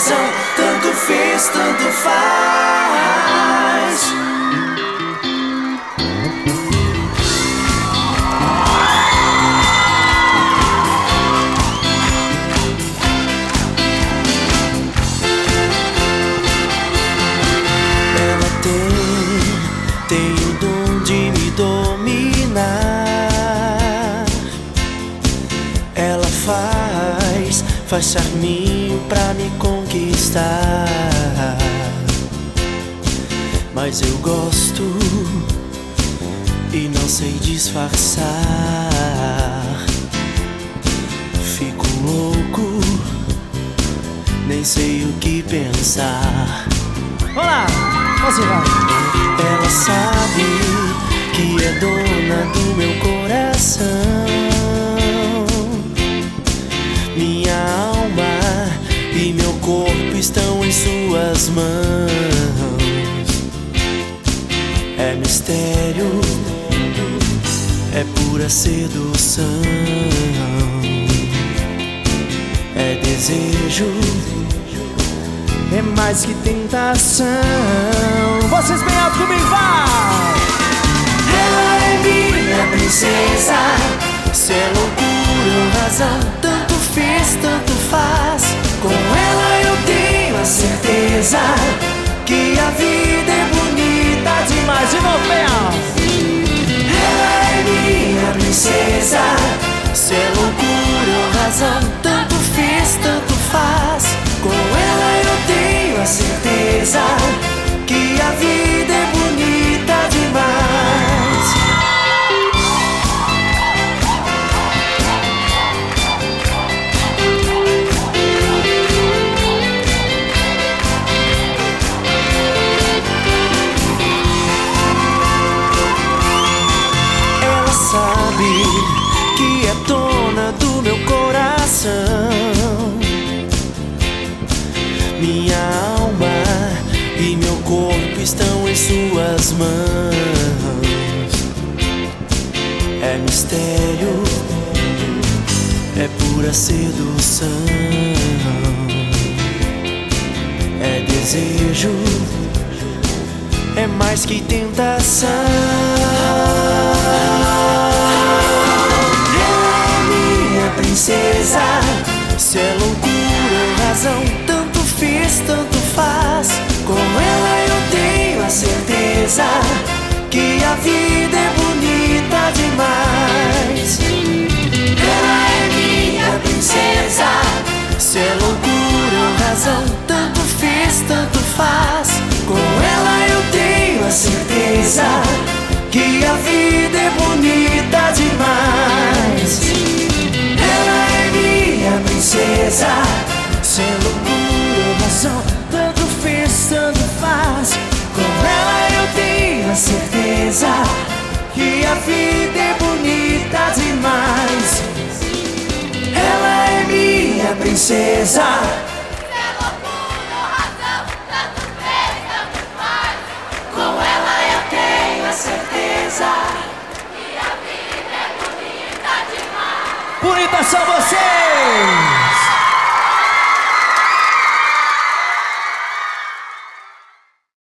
razão, tanto fez, tanto faz. Ela tem o dom de me dominar. Ela faz charminho pra me conquistar. Mas eu gosto e não sei disfarçar. Fico louco, nem sei o que pensar. Vamos lá, você vai. Ela sabe que é dona do meu coração. Minha alma e meu corpo estão em suas mãos. É mistério, é pura sedução. É desejo, é mais que tentação. Vocês bem alto comigo, vai! Ela é minha princesa. Se é loucura ou razão, tanto fez, tanto faz. Com ela eu tenho a certeza que a vida é bonita demais. De novo, bem alto. Ela é minha princesa. Se é loucura ou razão, tanto fez, tanto faz. Com ela eu tenho a certeza que a vida é bonita demais. Ela sabe que é dona do meu coração. Minha alma e meu corpo estão em suas mãos. É mistério, é pura sedução. É desejo, é mais que tentação. Ela é minha princesa. Se é loucura ou razão, tanto fez, tanto faz. Com ela eu tenho a certeza que a vida é bonita demais. Ela é minha princesa. Se é loucura ou razão, tanto fez, tanto faz. Com ela eu tenho a certeza que a vida é bonita demais. Ela é minha princesa. Se é loucura ou razão, tanto fez, tanto faz. Com ela eu tenho a certeza que a vida é bonita demais. Ela é minha princesa. Se é loucura ou razão, tanto fez, tanto faz. Com ela eu tenho a certeza Que a vida é bonita demais. Bonita só você!